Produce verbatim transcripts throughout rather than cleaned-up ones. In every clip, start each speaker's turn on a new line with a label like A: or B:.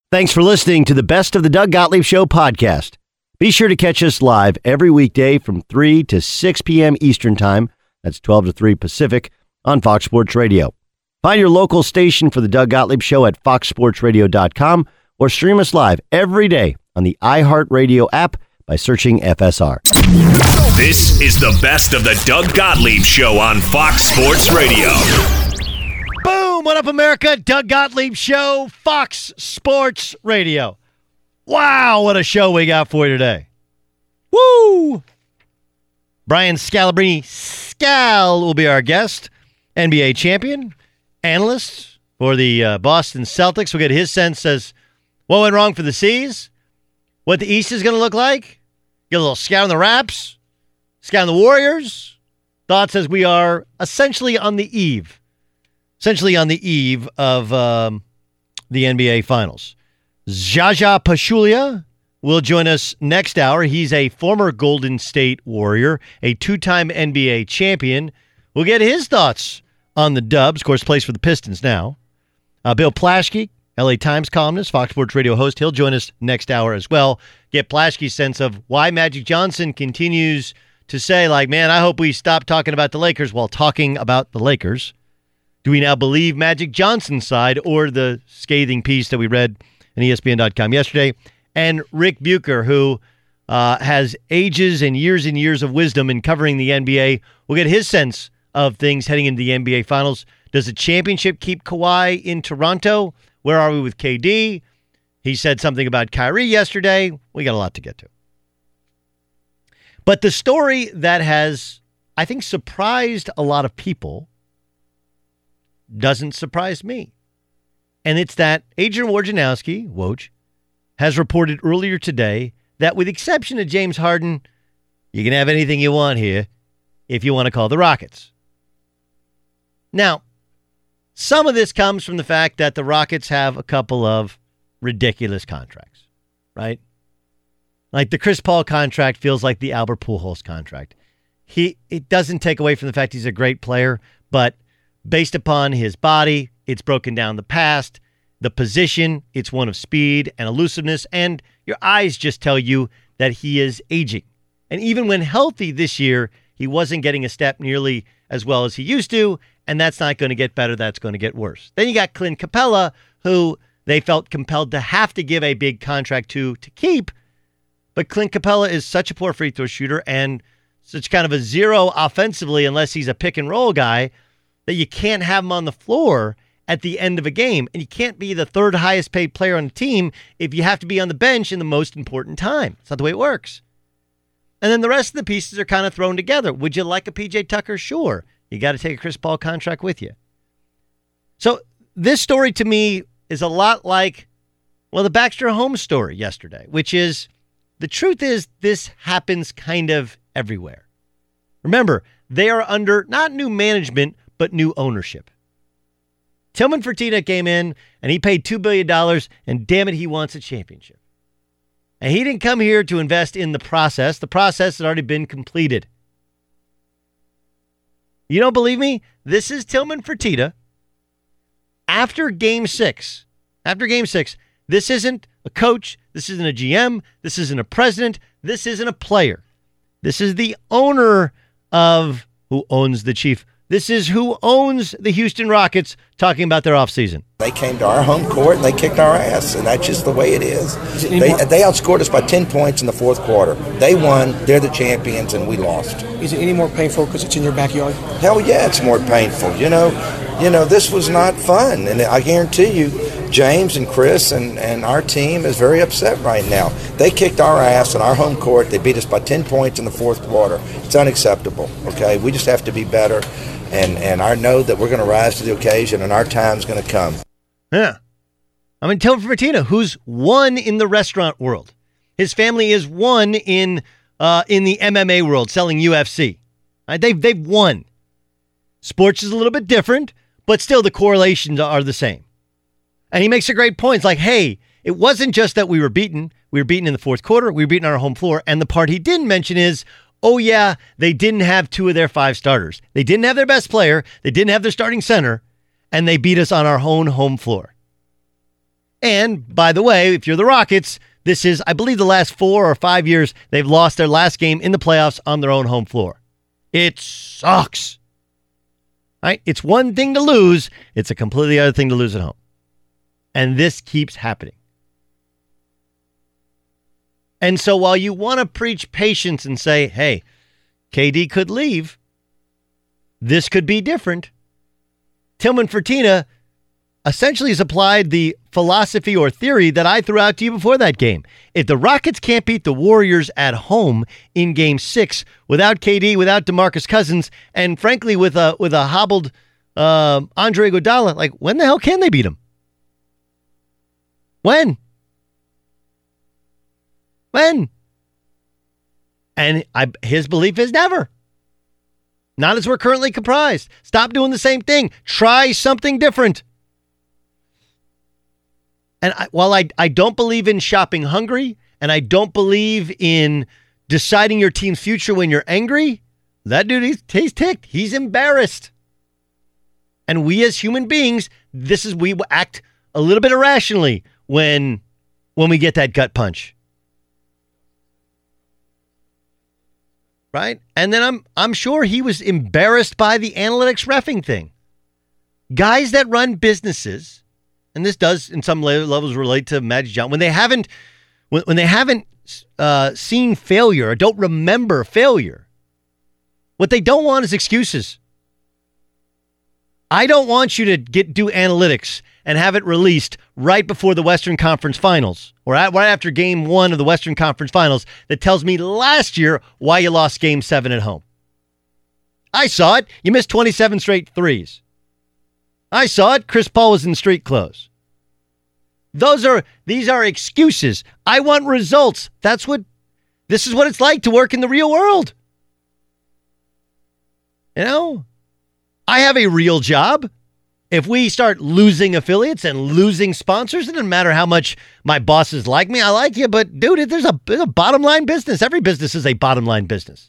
A: Thanks for listening to the Best of the Doug Gottlieb Show podcast. Be sure to catch us live every weekday from three to six p.m. Eastern Time. That's twelve to three Pacific on Fox Sports Radio. Find your local station for the Doug Gottlieb Show at fox sports radio dot com or stream us live every day on the iHeartRadio app by searching F S R.
B: This is the Best of the Doug Gottlieb Show on Fox Sports Radio.
A: Boom! What up, America? Doug Gottlieb Show, Fox Sports Radio. Wow, what a show we got for you today. Woo! Brian Scalabrine, Scal, will be our guest. N B A champion, analyst for the uh, Boston Celtics. We'll get his sense as what went wrong for the C's, what the East is going to look like, get a little scout on the Raps, scout on the Warriors. Thoughts as we are essentially on the eve. Essentially on the eve of um, the N B A Finals. Zaza Pachulia will join us next hour. He's a former Golden State Warrior, a two-time N B A champion. We'll get his thoughts on the Dubs. Of course, plays for the Pistons now. Uh, Bill Plaschke, L A Times columnist, Fox Sports Radio host. He'll join us next hour as well. Get Plaschke's sense of why Magic Johnson continues to say, like, man, I hope we stop talking about the Lakers while talking about the Lakers. Do we now believe Magic Johnson's side or the scathing piece that we read in E S P N dot com yesterday? And Rick Bucher, who uh, has ages and years and years of wisdom in covering the N B A. We'll get his sense of things heading into the N B A Finals. Does the championship keep Kawhi in Toronto? Where are we with K D? He said something about Kyrie yesterday. We got a lot to get to. But the story that has, I think, surprised a lot of people doesn't surprise me. And it's that Adrian Wojnarowski, Woj, has reported earlier today that with exception of James Harden, you can have anything you want here if you want to call the Rockets. Now, some of this comes from the fact that the Rockets have a couple of ridiculous contracts, right? Like the Chris Paul contract feels like the Albert Pujols contract. He it doesn't take away from the fact he's a great player, but based upon his body, it's broken down the past, the position, it's one of speed and elusiveness, and your eyes just tell you that he is aging. And even when healthy this year, he wasn't getting a step nearly as well as he used to, and that's not going to get better, that's going to get worse. Then you got Clint Capella, who they felt compelled to have to give a big contract to to keep, but Clint Capella is such a poor free throw shooter and such kind of a zero offensively unless he's a pick and roll guy that you can't have him on the floor at the end of a game. And you can't be the third highest paid player on the team if you have to be on the bench in the most important time. It's not the way it works. And then the rest of the pieces are kind of thrown together. Would you like a P J Tucker? Sure. You got to take a Chris Paul contract with you. So this story to me is a lot like, well, the Baxter Holmes story yesterday, which is the truth is this happens kind of everywhere. Remember, they are under not new management, but new ownership. Tillman Fertitta came in, and he paid two billion dollars, and damn it, he wants a championship. And he didn't come here to invest in the process. The process had already been completed. You don't believe me? This is Tillman Fertitta. After game six, after game six, this isn't a coach, this isn't a G M, this isn't a president, this isn't a player. This is the owner of who owns the Chief. This is who owns the Houston Rockets talking about their offseason.
C: They came to our home court and they kicked our ass, and that's just the way it is. They, they outscored us by ten points in the fourth quarter. They won, they're the champions, and we lost.
D: Is it any more painful because it's in your backyard?
C: Hell yeah, it's more painful. You know, you know, this was not fun, and I guarantee you, James and Chris and, and our team is very upset right now. They kicked our ass in our home court. They beat us by ten points in the fourth quarter. It's unacceptable, okay? We just have to be better. And and I know that we're going to rise to the occasion, and our time's going to come.
A: Yeah. I mean, Tillman Fertitta, who's one in the restaurant world. His family is one in uh, in the M M A world, selling U F C. Right? They've, they've won. Sports is a little bit different, but still the correlations are the same. And he makes a great point. It's like, hey, it wasn't just that we were beaten. We were beaten in the fourth quarter. We were beaten on our home floor. And the part he didn't mention is, oh, yeah, they didn't have two of their five starters. They didn't have their best player. They didn't have their starting center. And they beat us on our own home floor. And, by the way, if you're the Rockets, this is, I believe, the last four or five years they've lost their last game in the playoffs on their own home floor. It sucks. Right? It's one thing to lose. It's a completely other thing to lose at home. And this keeps happening. And so while you want to preach patience and say, hey, K D could leave, this could be different, Tillman Fertitta essentially has applied the philosophy or theory that I threw out to you before that game. If the Rockets can't beat the Warriors at home in game six without K D, without DeMarcus Cousins, and frankly with a with a hobbled uh, Andre Iguodala, like when the hell can they beat him? When? When? And I, his belief is never. Not as we're currently comprised. Stop doing the same thing. Try something different. And I, while I, I don't believe in shopping hungry, and I don't believe in deciding your team's future when you're angry, that dude, he's, he's ticked. He's embarrassed. And we as human beings, this is, we act a little bit irrationally when, when we get that gut punch. Right? And then I'm I'm sure he was embarrassed by the analytics reffing thing. Guys that run businesses, and this does in some levels relate to Magic Johnson, when they haven't when, when they haven't uh, seen failure or don't remember failure, what they don't want is excuses. I don't want you to get do analytics and have it released right before the Western Conference Finals or at, right after game one of the Western Conference Finals that tells me last year why you lost game seven at home. I saw it. You missed twenty-seven straight threes. I saw it. Chris Paul was in street clothes. Those are, these are excuses. I want results. That's what, this is what it's like to work in the real world. You know, I have a real job. If we start losing affiliates and losing sponsors, it doesn't matter how much my bosses like me. I like you, but dude, there's a, there's a bottom line business. Every business is a bottom line business.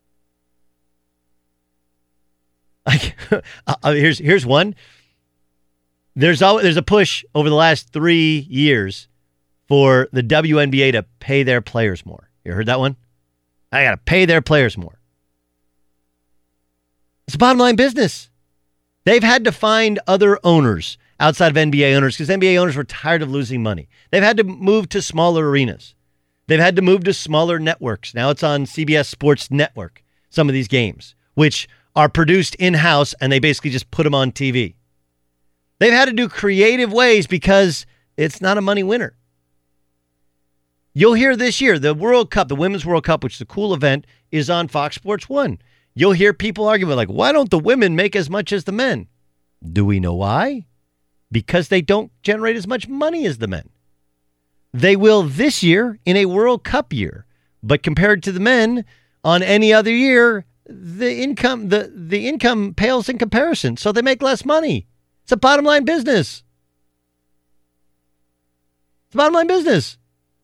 A: Like, uh, here's here's one. There's always, there's a push over the last three years for the W N B A to pay their players more. You heard that one? I got to pay their players more. It's a bottom line business. They've had to find other owners outside of N B A owners because N B A owners were tired of losing money. They've had to move to smaller arenas. They've had to move to smaller networks. Now it's on C B S Sports Network, some of these games, which are produced in-house, and they basically just put them on T V. They've had to do creative ways because it's not a money winner. You'll hear this year, the World Cup, the Women's World Cup, which is a cool event, is on Fox Sports one. You'll hear people arguing like, why don't the women make as much as the men? Do we know why? Because they don't generate as much money as the men. They will this year in a World Cup year, but compared to the men on any other year, the income the, the income pales in comparison. So they make less money. It's a bottom line business. It's a bottom line business.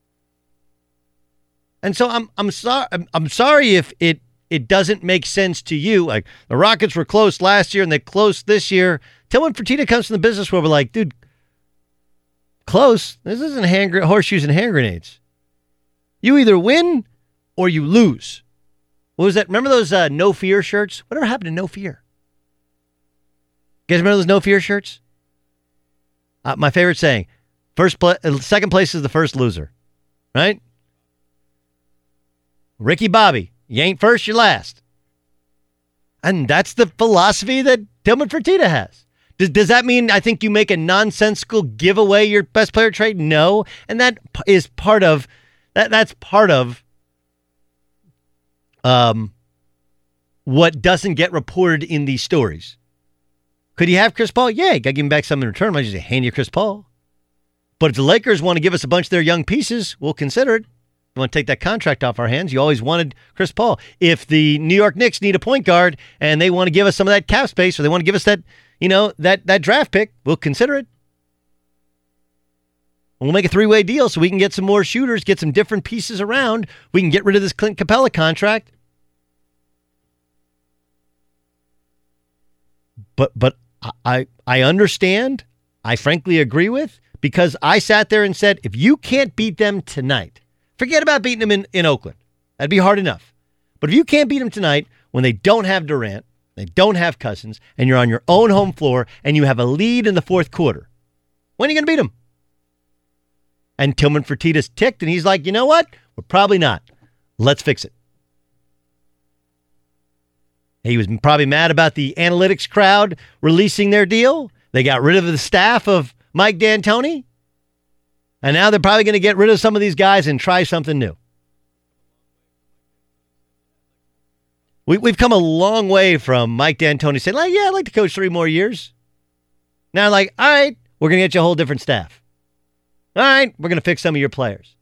A: And so I'm I'm sorry I'm, I'm sorry if it It doesn't make sense to you. Like, the Rockets were close last year and they're close this year. Tillman Fertitta comes from the business where we're like, dude, close? This isn't hand, horseshoes and hand grenades. You either win or you lose. What was that? Remember those uh, No Fear shirts? Whatever happened to No Fear? You guys remember those No Fear shirts? Uh, my favorite saying, first pla- second place is the first loser. Right? Ricky Bobby. You ain't first, you're last. And that's the philosophy that Tillman Fertitta has. Does, does that mean I think you make a nonsensical giveaway your best player trade? No. And that is part of that. That's part of um, what doesn't get reported in these stories. Could you have Chris Paul? Yeah, you got to give him back something in return. I just hand you Chris Paul. But if the Lakers want to give us a bunch of their young pieces, we'll consider it. You want to take that contract off our hands? You always wanted Chris Paul. If the New York Knicks need a point guard and they want to give us some of that cap space, or they want to give us that, you know, that that draft pick, we'll consider it. We'll make a three-way deal so we can get some more shooters, get some different pieces around. We can get rid of this Clint Capella contract. But but I I understand. I frankly agree with. because I sat there and said, if you can't beat them tonight, forget about beating them in, in Oakland. That'd be hard enough. But if you can't beat them tonight when they don't have Durant, they don't have Cousins, and you're on your own home floor and you have a lead in the fourth quarter, when are you going to beat them? And Tillman Fertitta's ticked, and he's like, you know what? We're probably not. Let's fix it. He was probably mad about the analytics crowd releasing their deal. They got rid of the staff of Mike D'Antoni. And now they're probably going to get rid of some of these guys and try something new. We, we've come a long way from Mike D'Antoni saying, like, yeah, I'd like to coach three more years. Now, like, all right, we're going to get you a whole different staff. All right, we're going to fix some of your players.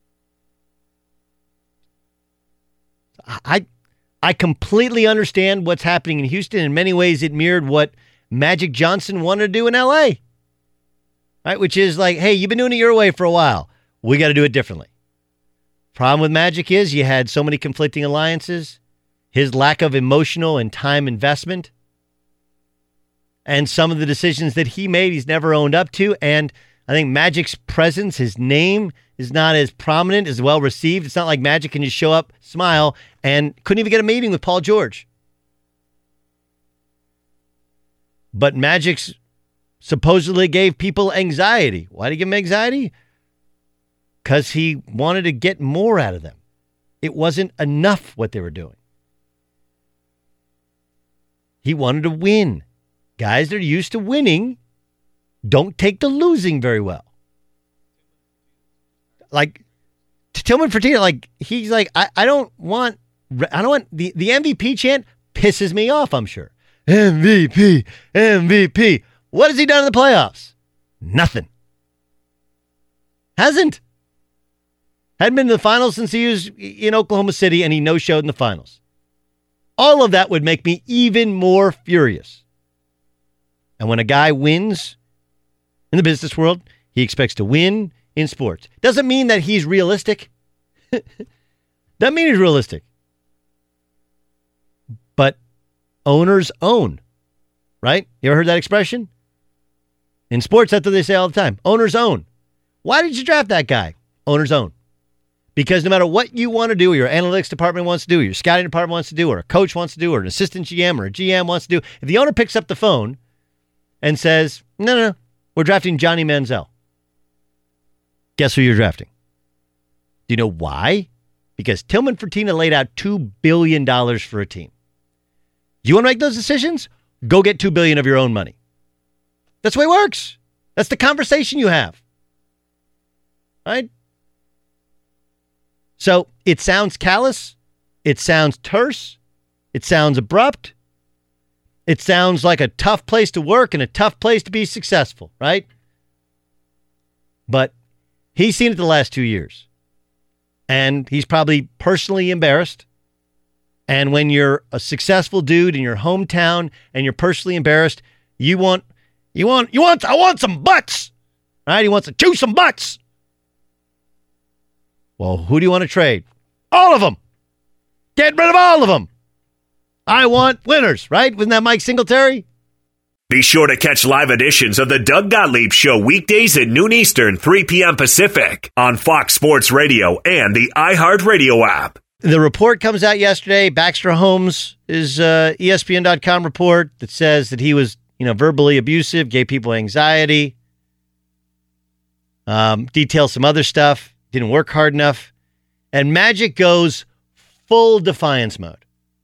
A: I I completely understand what's happening in Houston. In many ways, it mirrored what Magic Johnson wanted to do in L A. Right, which is like, hey, you've been doing it your way for a while. We got to do it differently. Problem with Magic is you had so many conflicting alliances, his lack of emotional and time investment, and some of the decisions that he made he's never owned up to. And I think Magic's presence, his name, is not as prominent, as well received. It's not like Magic can just show up, smile, and couldn't even get a meeting with Paul George. But Magic's supposedly gave people anxiety. Why did he give them anxiety? Because he wanted to get more out of them. It wasn't enough what they were doing. He wanted to win. Guys that are used to winning don't take the losing very well. Like, Tillman Fertitta, like, he's like, I, I don't want, I don't want, the, the M V P chant pisses me off, I'm sure. M V P, M V P. What has he done in the playoffs? Nothing. Hasn't. Hadn't been to the finals since he was in Oklahoma City, and he no-showed in the finals. All of that would make me even more furious. And when a guy wins in the business world, he expects to win in sports. Doesn't mean that he's realistic. Doesn't mean he's realistic. But owners own, right? You ever heard that expression? In sports, that's what they say all the time. Owners own. Why did you draft that guy? Owners own. Because no matter what you want to do, or your analytics department wants to do, or your scouting department wants to do, or a coach wants to do, or an assistant G M or a G M wants to do, if the owner picks up the phone and says, no, no, no, we're drafting Johnny Manziel. Guess who you're drafting? Do you know why? Because Tillman Fertitta laid out two billion dollars for a team. You want to make those decisions? Go get two billion dollars of your own money. That's the way it works. That's the conversation you have. Right? So it sounds callous. It sounds terse. It sounds abrupt. It sounds like a tough place to work and a tough place to be successful, right? But he's seen it the last two years. And he's probably personally embarrassed. And when you're a successful dude in your hometown and you're personally embarrassed, you want, you want, you want, I want some butts. Right? He wants to chew some butts. Well, who do you want to trade? All of them. Get rid of all of them. I want winners, right? Wasn't that Mike Singletary?
B: Be sure to catch live editions of the Doug Gottlieb Show weekdays at noon Eastern, three p.m. Pacific on Fox Sports Radio and the iHeartRadio app.
A: The report comes out yesterday. Baxter Holmes is uh, E S P N dot com report that says that he was, you know, verbally abusive, gave people anxiety, um, details some other stuff, didn't work hard enough, and Magic goes full defiance mode.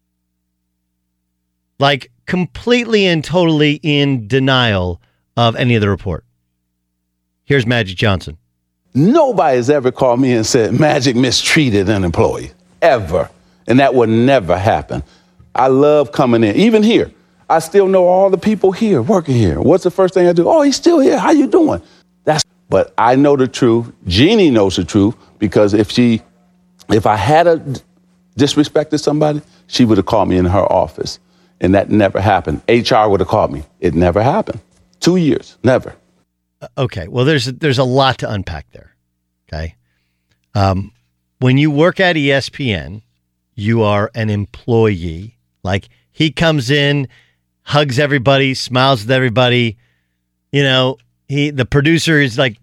A: Like completely and totally in denial of any of the report. Here's Magic Johnson.
E: Nobody's ever called me and said Magic mistreated an employee, ever. And that would never happen. I love coming in, even here. I still know all the people here, working here. What's the first thing I do? Oh, he's still here. How you doing? That's. But I know the truth. Jeannie knows the truth, because if she, if I had a disrespected somebody, she would have called me in her office. And that never happened. H R would have called me. It never happened. Two years, never.
A: Okay, well, there's there's a lot to unpack there. Okay, um, when you work at E S P N, you are an employee. Like, he comes in, hugs everybody, smiles with everybody. You know, he the producer is like,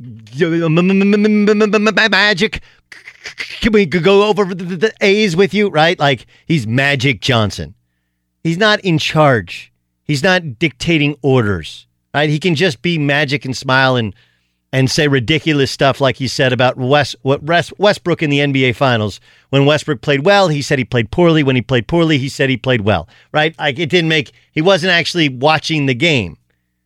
A: Magic. Can we go over the A's with you? Right? Like, he's Magic Johnson. He's not in charge. He's not dictating orders. Right? He can just be Magic and smile and and say ridiculous stuff like he said about West, what Westbrook in the N B A Finals. When Westbrook played well, he said he played poorly. When he played poorly, he said he played well. Right? Like, it didn't make, he wasn't actually watching the game.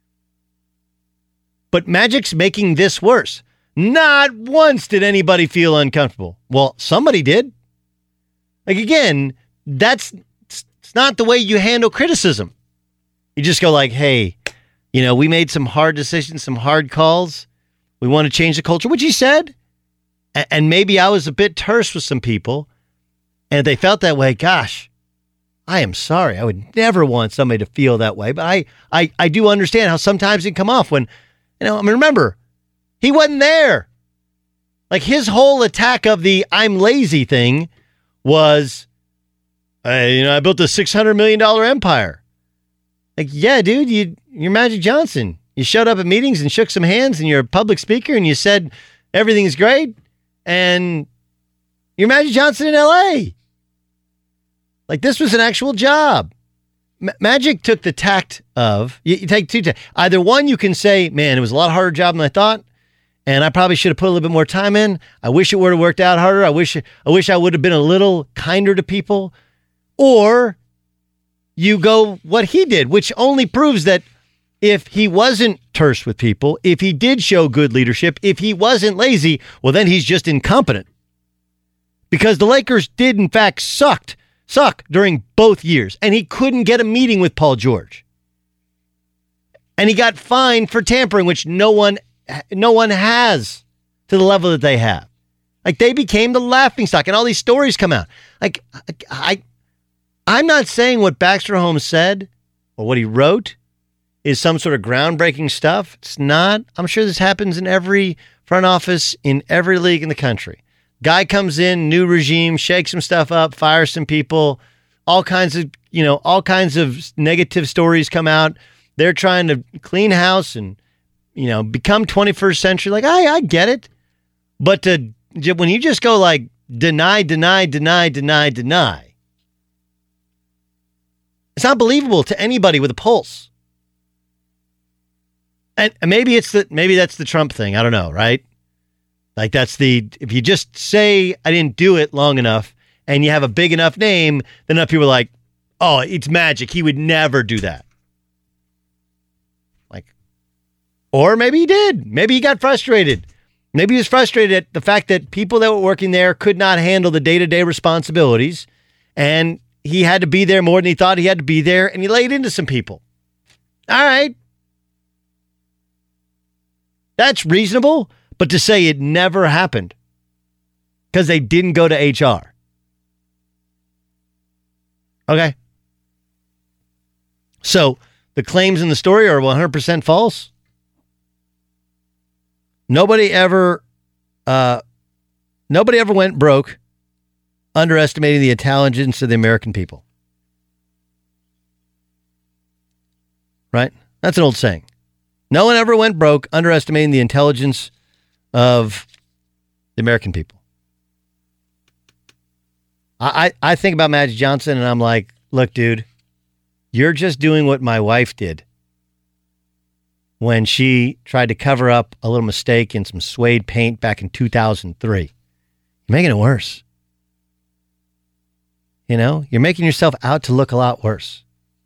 A: But Magic's making this worse. Not once did anybody feel uncomfortable. Well, somebody did. Like, again, that's it's not the way you handle criticism. You just go like, hey, you know, we made some hard decisions, some hard calls. We want to change the culture, which he said. And maybe I was a bit terse with some people. And if they felt that way, gosh, I am sorry. I would never want somebody to feel that way. But I, I, I do understand how sometimes it can come off when, you know, I mean, remember, he wasn't there. Like, his whole attack of the I'm lazy thing was, uh, you know, I built a six hundred million dollars empire. Like, yeah, dude, you, you're Magic Johnson. You showed up at meetings and shook some hands and you're a public speaker and you said everything's great and you're Magic Johnson in L A. Like, this was an actual job. M- Magic took the tact of, you, you take two tacts. Either one, you can say, man, it was a lot harder job than I thought. And I probably should have put a little bit more time in. I wish it would have worked out harder. I wish I wish I would have been a little kinder to people. Or you go what he did, which only proves that if he wasn't terse with people, if he did show good leadership, if he wasn't lazy, well, then he's just incompetent. Because the Lakers did, in fact, sucked, suck during both years. And he couldn't get a meeting with Paul George. And he got fined for tampering, which no one No one has to the level that they have. Like, they became the laughingstock, and all these stories come out. Like, I, I'm not saying what Baxter Holmes said or what he wrote is some sort of groundbreaking stuff. It's not. I'm sure this happens in every front office in every league in the country. Guy comes in, new regime, shakes some stuff up, fires some people. All kinds of, you know, all kinds of negative stories come out. They're trying to clean house and, you know, become twenty-first century. Like, I, I get it. But to, when you just go like deny, deny, deny, deny, deny, it's not believable to anybody with a pulse. And maybe it's the, maybe that's the Trump thing. I don't know, right? Like, that's the, if you just say I didn't do it long enough and you have a big enough name, then enough people are like, oh, it's Magic. He would never do that. Or maybe he did. Maybe he got frustrated. Maybe he was frustrated at the fact that people that were working there could not handle the day-to-day responsibilities, and he had to be there more than he thought he had to be there, and he laid into some people. All right. That's reasonable, but to say it never happened because they didn't go to H R. Okay. So the claims in the story are one hundred percent false. Nobody ever, uh, nobody ever went broke underestimating the intelligence of the American people. Right? That's an old saying. No one ever went broke underestimating the intelligence of the American people. I, I, I think about Magic Johnson and I'm like, look, dude, you're just doing what my wife did when she tried to cover up a little mistake in some suede paint back in two thousand three. You're making it worse. You know, you're making yourself out to look a lot worse.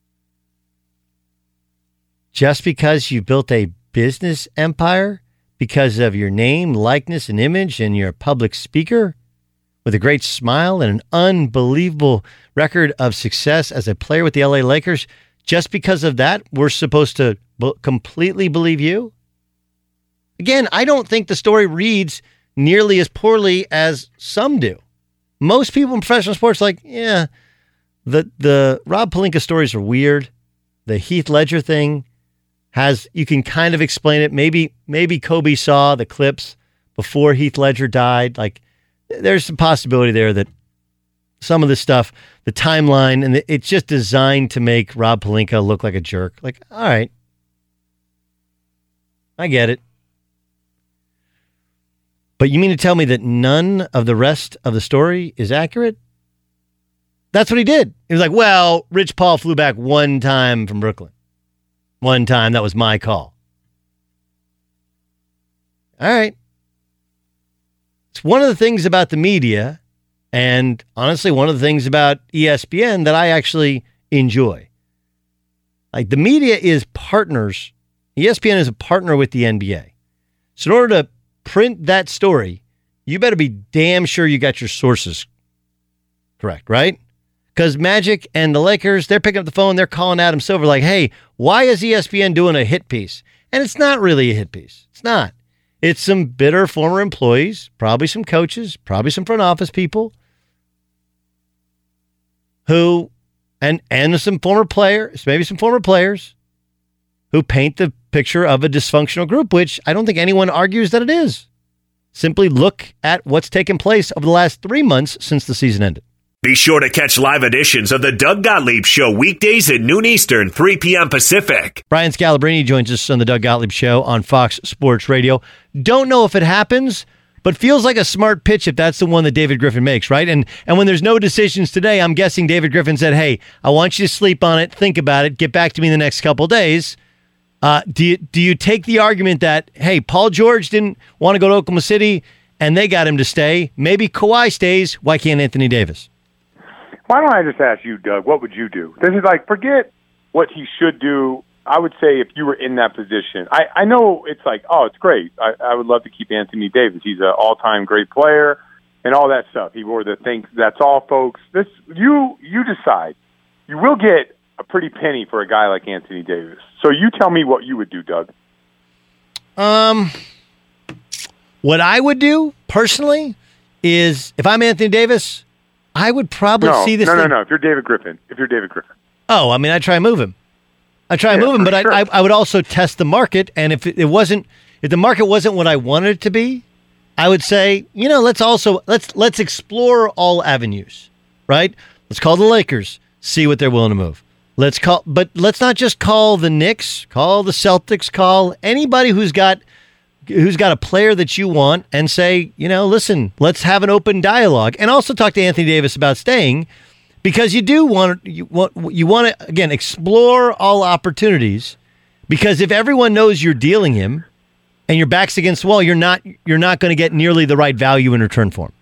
A: Just because you built a business empire because of your name, likeness, and image, and you're a public speaker with a great smile and an unbelievable record of success as a player with the L A Lakers, just because of that, we're supposed to b- completely believe you? Again, I don't think the story reads nearly as poorly as some do. Most people in professional sports are like, yeah, the the Rob Pelinka stories are weird. The Heath Ledger thing has, you can kind of explain it. Maybe maybe Kobe saw the clips before Heath Ledger died. Like, there's some possibility there that some of this stuff, the timeline, and it's just designed to make Rob Pelinka look like a jerk. Like, all right. I get it. But you mean to tell me that none of the rest of the story is accurate? That's what he did. He was like, well, Rich Paul flew back one time from Brooklyn. One time. That was my call. All right. It's one of the things about the media, and honestly, one of the things about E S P N that I actually enjoy. Like, the media is partners. E S P N is a partner with the N B A. So in order to print that story, you better be damn sure you got your sources correct, right? Because Magic and the Lakers, they're picking up the phone, they're calling Adam Silver like, hey, why is E S P N doing a hit piece? And it's not really a hit piece. It's not. It's some bitter former employees, probably some coaches, probably some front office people who, and, and some former players, maybe some former players who paint the picture of a dysfunctional group, which I don't think anyone argues that it is. Simply look at what's taken place over the last three months since the season ended.
B: Be sure to catch live editions of the Doug Gottlieb Show weekdays at noon Eastern, three p.m. Pacific.
A: Brian Scalabrine joins us on the Doug Gottlieb Show on Fox Sports Radio. Don't know if it happens, but feels like a smart pitch if that's the one that David Griffin makes, right? And and when there's no decisions today, I'm guessing David Griffin said, hey, I want you to sleep on it, think about it, get back to me in the next couple of days. Uh, do you, do you take the argument that, hey, Paul George didn't want to go to Oklahoma City and they got him to stay? Maybe Kawhi stays. Why can't Anthony Davis?
F: Why don't I just ask you, Doug, what would you do? This is like, forget what he should do. I would say if you were in that position, I, I know it's like, oh, it's great. I, I would love to keep Anthony Davis. He's an all-time great player and all that stuff. He wore the thing. That's all, folks. This you you decide. You will get a pretty penny for a guy like Anthony Davis. So you tell me what you would do, Doug.
A: Um, what I would do personally is if I'm Anthony Davis, I would probably
F: no,
A: see this.
F: No,
A: thing.
F: no, no. If you're David Griffin, if you're David Griffin.
A: Oh, I mean, I try and move him. I try and
F: Yeah,
A: move him, but
F: sure.
A: I, I I would also test the market. And if it, it wasn't, if the market wasn't what I wanted it to be, I would say, you know, let's also let's let's explore all avenues, right? Let's call the Lakers, see what they're willing to move. Let's call, but let's not just call the Knicks, call the Celtics, call anybody who's got who's got a player that you want and say, you know, listen, let's have an open dialogue, and also talk to Anthony Davis about staying, because you do want you want you want to again explore all opportunities, because if everyone knows you're dealing him and your back's against the wall, you're not you're not going to get nearly the right value in return for him.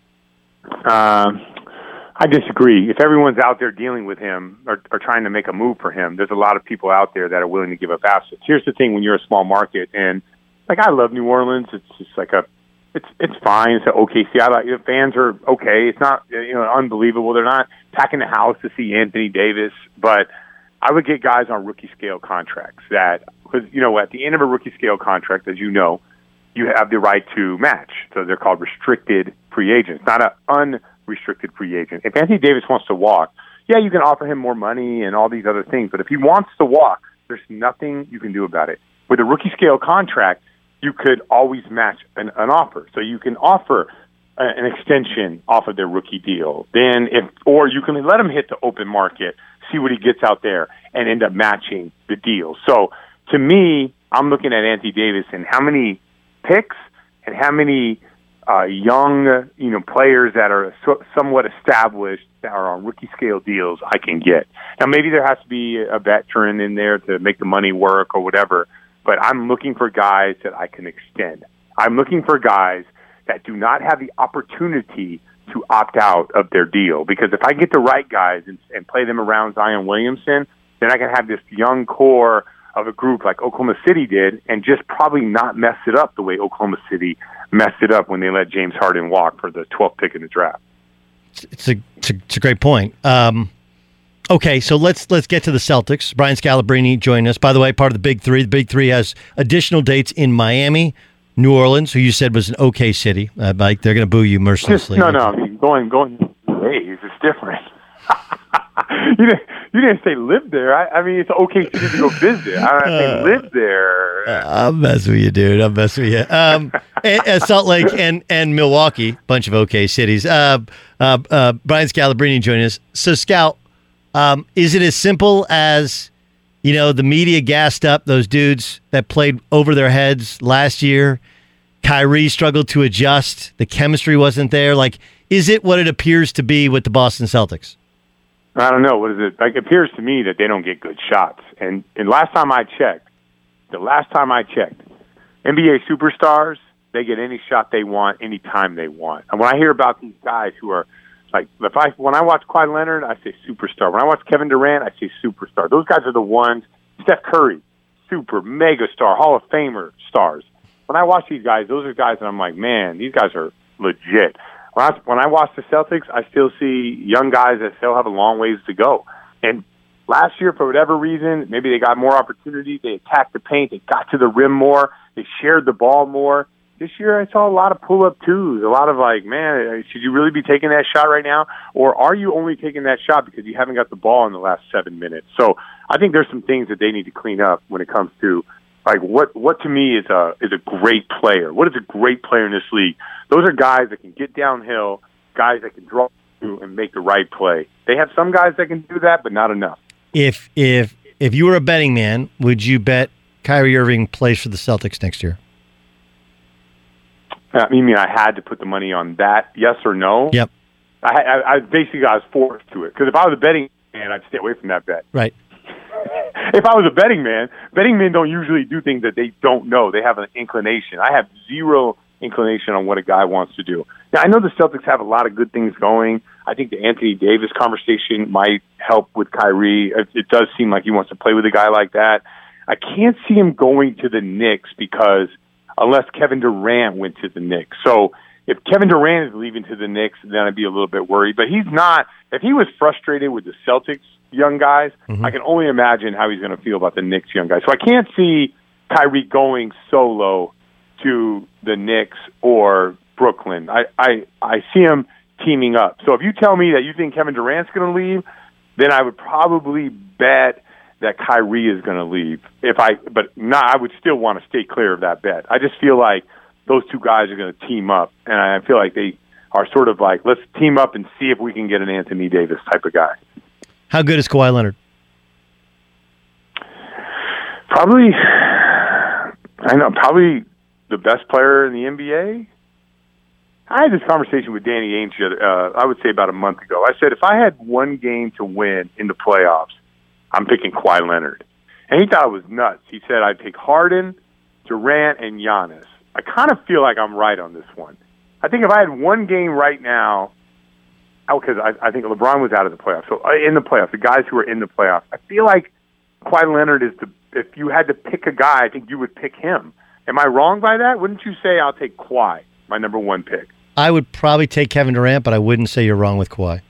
F: Um, I disagree. If everyone's out there dealing with him or, or trying to make a move for him, there's a lot of people out there that are willing to give up assets. Here's the thing: when you're a small market, and like I love New Orleans, it's just like a, it's it's fine. It's an O K C. I like the fans are okay. It's not you know unbelievable. They're not packing the house to see Anthony Davis, but I would get guys on rookie scale contracts that, because you know at the end of a rookie scale contract, as you know, you have the right to match. So they're called restricted free agents, not an unrestricted free agent. If Anthony Davis wants to walk, yeah, you can offer him more money and all these other things. But if he wants to walk, there's nothing you can do about it. With a rookie scale contract, you could always match an, an offer. So you can offer a, an extension off of their rookie deal. Then if, or you can let him hit the open market, see what he gets out there, and end up matching the deal. So to me, I'm looking at Anthony Davis and how many picks and how many uh, young, you know, players that are so, somewhat established that are on rookie scale deals I can get. Now maybe there has to be a veteran in there to make the money work or whatever, but I'm looking for guys that I can extend. I'm looking for guys that do not have the opportunity to opt out of their deal, because if I get the right guys and, and play them around Zion Williamson, then I can have this young core of a group like Oklahoma City did and just probably not mess it up the way Oklahoma City messed it up when they let James Harden walk for the twelfth pick in the draft.
A: It's a, it's a, it's a great point. Um, okay, so let's let's get to the Celtics. Brian Scalabrine joining us. By the way, part of the Big Three. The Big Three has additional dates in Miami, New Orleans, who you said was an okay city. Uh, Mike, they're going to boo you mercilessly.
F: Just, no, no, I mean, going, going, ways, it's different. you, didn't, you didn't say live there. I, I mean, it's okay city to go visit. I don't uh, say live there.
A: Uh, I'm messing with you, dude. I'm messing with you. Um, and, and Salt Lake and, and Milwaukee, bunch of okay cities. Uh, uh, uh, Brian Scalabrine joining us. So, Scal, um, is it as simple as You know, the media gassed up those dudes that played over their heads last year. Kyrie struggled to adjust. The chemistry wasn't there. Like, is it what it appears to be with the Boston Celtics?
F: I don't know. What is it? Like, it appears to me that they don't get good shots. And and last time I checked, the last time I checked, N B A superstars, they get any shot they want, any time they want. And when I hear about these guys who are, like, if I when I watch Kawhi Leonard, I say superstar. When I watch Kevin Durant, I say superstar. Those guys are the ones. Steph Curry, super, mega star, Hall of Famer stars. When I watch these guys, those are guys that I'm like, man, these guys are legit. When I, when I watch the Celtics, I still see young guys that still have a long ways to go. And last year, for whatever reason, maybe they got more opportunity. They attacked the paint. They got to the rim more. They shared the ball more. This year, I saw a lot of pull-up twos, a lot of like, man, should you really be taking that shot right now? Or are you only taking that shot because you haven't got the ball in the last seven minutes? So I think there's some things that they need to clean up when it comes to, like, what, what to me is a is a great player. What is a great player in this league? Those are guys that can get downhill, guys that can draw through and make the right play. They have some guys that can do that, but not enough.
A: If if if you were a betting man, would you bet Kyrie Irving plays for the Celtics next year?
F: Uh, you mean I had to put the money on that, yes or no?
A: Yep.
F: I, I, I basically I was forced to it. Because if I was a betting man, I'd stay away from that bet.
A: Right.
F: If I was a betting man, betting men don't usually do things that they don't know. They have an inclination. I have zero inclination on what a guy wants to do. Now, I know the Celtics have a lot of good things going. I think the Anthony Davis conversation might help with Kyrie. It, it does seem like he wants to play with a guy like that. I can't see him going to the Knicks because unless Kevin Durant went to the Knicks. So if Kevin Durant is leaving to the Knicks, then I'd be a little bit worried. But he's not. If he was frustrated with the Celtics young guys, mm-hmm. I can only imagine how he's going to feel about the Knicks young guys. So I can't see Kyrie going solo to the Knicks or Brooklyn. I, I, I see him teaming up. So if you tell me that you think Kevin Durant's going to leave, then I would probably bet that Kyrie is going to leave. If I, but not, I would still want to stay clear of that bet. I just feel like those two guys are going to team up, and I feel like they are sort of like, let's team up and see if we can get an Anthony Davis type of guy.
A: How good is Kawhi Leonard?
F: Probably, I know, probably the best player in the N B A. I had this conversation with Danny Ainge, uh, I would say about a month ago. I said, if I had one game to win in the playoffs, I'm picking Kawhi Leonard. And he thought it was nuts. He said, I'd pick Harden, Durant, and Giannis. I kind of feel like I'm right on this one. I think if I had one game right now, because I, I think LeBron was out of the playoffs. So uh, in the playoffs, the guys who are in the playoffs, I feel like Kawhi Leonard is the, if you had to pick a guy, I think you would pick him. Am I wrong by that? Wouldn't you say I'll take Kawhi, my number one pick?
A: I would probably take Kevin Durant, but I wouldn't say you're wrong with Kawhi.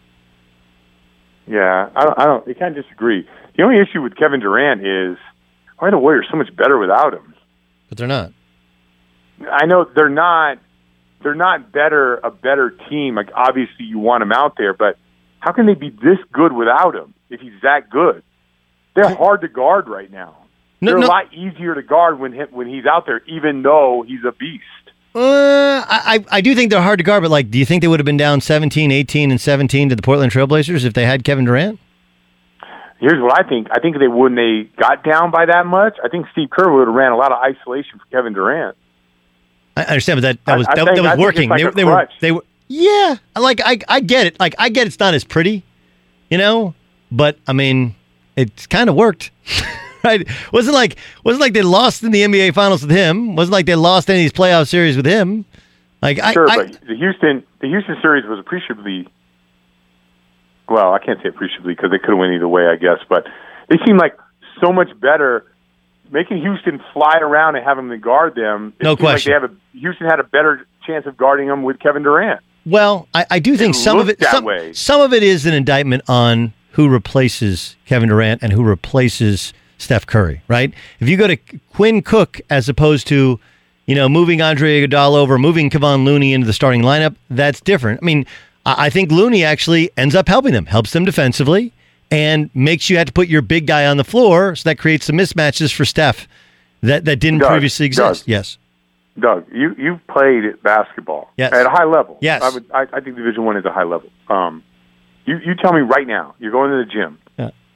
F: Yeah, I don't, I don't, you can't disagree. The only issue with Kevin Durant is, why are the Warriors so much better without him?
A: But they're not.
F: I know they're not, they're not better, a better team. Like, obviously you want him out there, but how can they be this good without him if he's that good? They're hard to guard right now.
A: No,
F: they're
A: no.
F: a lot easier to guard when, him, when he's out there, even though he's a beast.
A: Uh, I, I do think they're hard to guard, but like, do you think they would have been down seventeen, eighteen, and seventeen to the Portland Trailblazers if they had Kevin Durant?
F: Here's what I think. I think they when they got down by that much, I think Steve Kerr would have ran a lot of isolation for Kevin Durant.
A: I understand, but that, that was
F: I, I
A: that,
F: think,
A: that was
F: I
A: working.
F: Like
A: they, they were they were yeah. Like I I get it. Like I get it's not as pretty, you know, but I mean, it's kind of worked. Right? Wasn't like wasn't like they lost in the N B A Finals with him. Wasn't like they lost any of these playoff series with him. Like
F: sure,
A: I,
F: but the Houston the Houston series was appreciably well. I can't say appreciably because they could have went either way, I guess. But they seemed like so much better. Making Houston fly around and having them guard them. It
A: no question.
F: Like they have a, Houston had a better chance of guarding them with Kevin Durant.
A: Well, I, I do think
F: it
A: some of it
F: that
A: some,
F: way.
A: some of it is an indictment on who replaces Kevin Durant and who replaces Steph Curry, right? If you go to Quinn Cook as opposed to, you know, moving Andre Iguodala over, moving Kevon Looney into the starting lineup, that's different. I mean, I think Looney actually ends up helping them, helps them defensively, and makes you have to put your big guy on the floor, so that creates some mismatches for Steph that, that didn't
F: Doug,
A: previously exist.
F: Doug,
A: yes.
F: Doug, you you've played basketball
A: yes.
F: at a high level.
A: Yes.
F: I would. I, I think Division One is a high level. Um, you you tell me right now, you're going to the gym.
A: Yeah.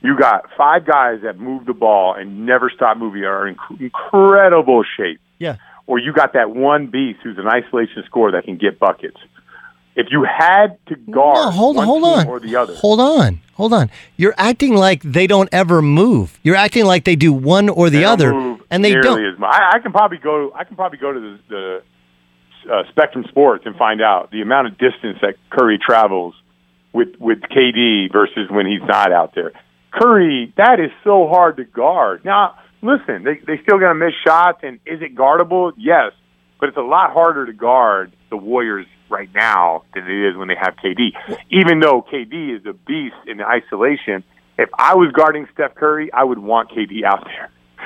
F: You got five guys that move the ball and never stop moving, are in incredible shape.
A: Yeah.
F: Or you got that one beast who's an isolation scorer that can get buckets. If you had to guard
A: no, hold,
F: one
A: hold
F: team
A: on.
F: or the other.
A: Hold on. Hold on. You're acting like they don't ever move. You're acting like they do one or the
F: they don't
A: other,
F: move
A: and they
F: nearly
A: don't.
F: As much. I, I can probably go. I can probably go to the, the uh, Spectrum Sports and find out the amount of distance that Curry travels with with K D versus when he's not out there. Curry, that is so hard to guard. Now, listen, they they still going to miss shots, and is it guardable? Yes, but it's a lot harder to guard the Warriors right now than it is when they have K D. Even though K D is a beast in the isolation, if I was guarding Steph Curry, I would want K D out there.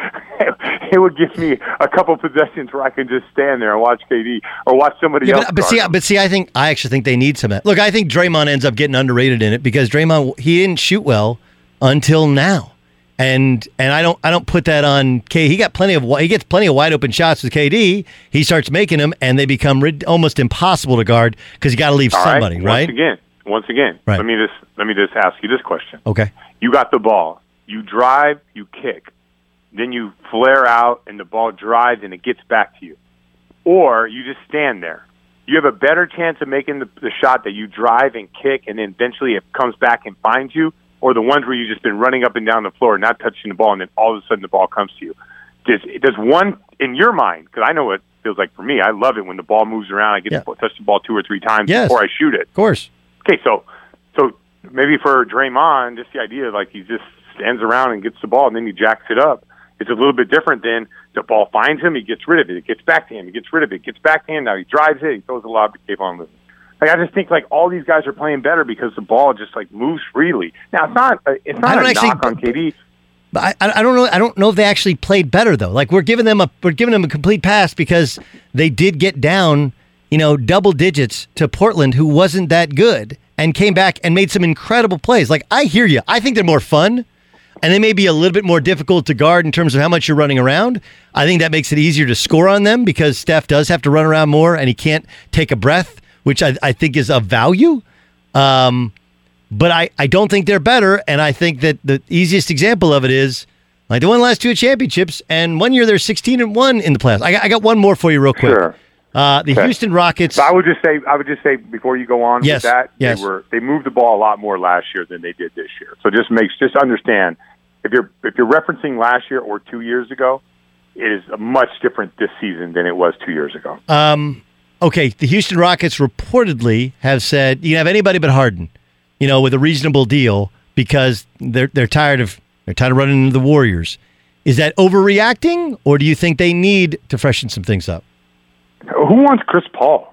F: It would give me a couple possessions where I can just stand there and watch K D or watch somebody
A: Yeah,
F: else.
A: but, but see,
F: him.
A: but see, I think I actually think they need some. Look, I think Draymond ends up getting underrated in it because Draymond he didn't shoot well until now, and and I don't I don't put that on K. He got plenty of he gets plenty of wide open shots with K D. He starts making them, and they become rid- almost impossible to guard because you got to leave
F: All
A: somebody,
F: right?
A: right?
F: Once again, once again,
A: Right.
F: let me just let me just ask you this question.
A: Okay.
F: You got the ball. You drive, you kick. Then you flare out, and the ball drives, and it gets back to you. Or you just stand there. You have a better chance of making the, the shot that you drive and kick, and then eventually it comes back and finds you, or the ones where you've just been running up and down the floor, not touching the ball, and then all of a sudden the ball comes to you. Does, does one, in your mind, because I know what it feels like for me, I love it when the ball moves around, I get
A: Yeah.
F: to touch the ball two or three times
A: Yes.
F: before I shoot it.
A: Of course.
F: Okay, so so maybe for Draymond, just the idea like he just stands around and gets the ball and then he jacks it up. It's a little bit different than the ball finds him, he gets rid of it, it gets back to him, he gets rid of it, gets back to him, now he drives it, he throws a lob to Kayvon Leonard. Like I just think like all these guys are playing better because the ball just like moves freely. Now it's not a, it's not
A: I don't
F: a
A: actually-
F: knock on K D.
A: But I, I don't know. I don't know if they actually played better though. Like we're giving them a we're giving them a complete pass because they did get down, you know, double digits to Portland, who wasn't that good, and came back and made some incredible plays. Like I hear you. I think they're more fun, and they may be a little bit more difficult to guard in terms of how much you're running around. I think that makes it easier to score on them because Steph does have to run around more, and he can't take a breath, which I, I think is of value. Um, But I, I don't think they're better, and I think that the easiest example of it is like they won the last two championships, and one year they're sixteen and one in the playoffs. I got, I got one more for you, real quick.
F: Sure.
A: Uh, the
F: Okay.
A: Houston Rockets.
F: So I would just say, I would just say before you go on
A: Yes,
F: with that,
A: yes.
F: they were they moved the ball a lot more last year than they did this year. So just makes just understand if you're if you're referencing last year or two years ago, it is much different this season than it was two years ago.
A: Um, okay, the Houston Rockets reportedly have said you can have anybody but Harden, you know, with a reasonable deal because they're they're tired of they're tired of running into the Warriors. Is that overreacting, or do you think they need to freshen some things up?
F: Who wants Chris Paul?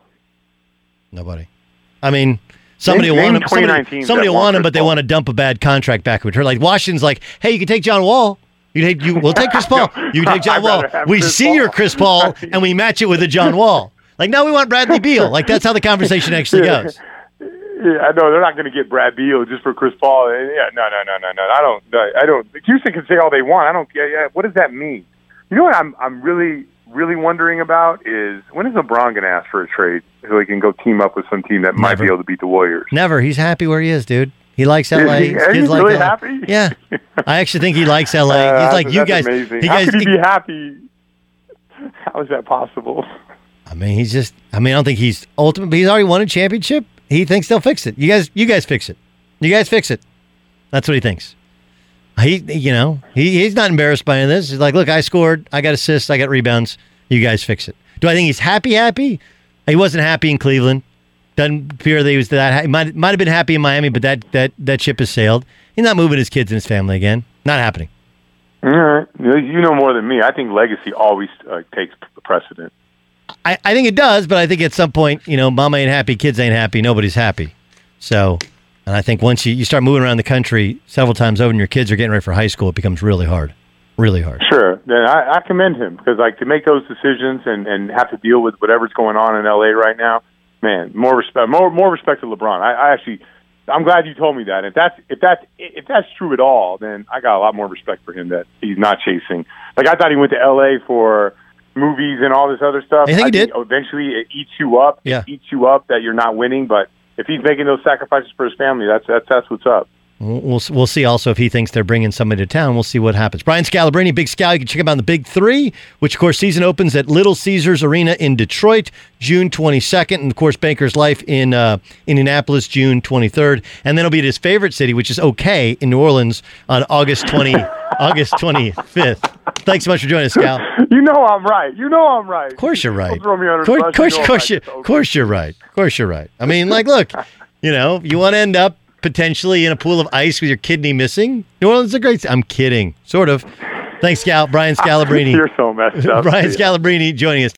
A: Nobody. I mean, somebody
F: Name-
A: will want
F: name
A: him. Somebody,
F: twenty-nine teams
A: somebody
F: that
A: will
F: want
A: want him,
F: Chris
A: but they
F: Paul.
A: want to dump a bad contract back with her. Like Washington's like, hey, you can take John Wall. You take you. We'll take Chris Paul. You can take John
F: I'd
A: Wall.
F: rather have
A: We
F: Chris
A: see
F: Paul.
A: your Chris Paul, and we match it with a John Wall. Like now we want Bradley Beal. Like that's how the conversation actually goes.
F: Yeah, I know they're not going to get Brad Beal just for Chris Paul. Yeah, no, no, no, no, no. I don't. no, I don't. Houston can say all they want. I don't. Yeah, yeah. What does that mean? You know what I'm? I'm really, really wondering about is when is LeBron going to ask for a trade so he can go team up with some team that might
A: Never.
F: be able to beat the Warriors?
A: Never. He's happy where he is, dude. He likes L A.
F: Is he-
A: His
F: are you
A: kids like
F: really
A: L A.
F: happy?
A: Yeah, I actually think he likes L A.
F: Uh,
A: He's like
F: that's-
A: you
F: that's
A: guys.
F: Amazing.
A: He
F: How
A: guys.
F: could he be happy? How is that possible?
A: I mean, he's just. I mean, I don't think he's ultimate. But he's already won a championship. He thinks they'll fix it. You guys, you guys fix it. You guys fix it. That's what he thinks. He, you know, he he's not embarrassed by any of this. He's like, look, I scored. I got assists. I got rebounds. You guys fix it. Do I think he's happy? Happy? He wasn't happy in Cleveland. Doesn't appear that he was that. He might might have been happy in Miami, but that that that ship has sailed. He's not moving his kids and his family again. Not happening.
F: All right. You know more than me. I think legacy always uh, takes precedent.
A: I, I think it does, but I think at some point, you know, mama ain't happy, kids ain't happy, nobody's happy. So, and I think once you, you start moving around the country several times over and your kids are getting ready for high school, it becomes really hard. Really hard.
F: Sure. Then I, I commend him because, like, to make those decisions and, and have to deal with whatever's going on in L A right now, man, more respect, more more respect to LeBron. I, I actually, I'm glad you told me that. If that's if that's if that's true at all, then I got a lot more respect for him that he's not chasing. Like I thought he went to L A for movies and all this other stuff.
A: I think he did.
F: Eventually, it eats you up.
A: Yeah.
F: It eats you up that you're not winning. But if he's making those sacrifices for his family, that's that's that's what's up.
A: We'll we'll see also if he thinks they're bringing somebody to town. We'll see what happens. Brian Scalabrine, Big Scal. You can check him out on the Big Three, which, of course, season opens at Little Caesars Arena in Detroit, June twenty-second. And, of course, Bankers Life in uh, Indianapolis, June twenty-third. And then he'll be at his favorite city, which is OK, in New Orleans on August twentieth, August twenty-fifth. Thanks so much for joining us, Scal.
F: You know I'm right. You know I'm right.
A: Of course you're right.
F: Don't throw me under
A: Of course,
F: the bus.
A: course,
F: You know
A: course,
F: I'm
A: you,
F: right.
A: of course you're right. Of course you're right. I mean, like, look, you know, you want to end up potentially in a pool of ice with your kidney missing. New Orleans is a great. I'm kidding, sort of. Thanks, Scal. Brian Scalabrine.
F: You're so messed up.
A: Brian Scalabrine joining us.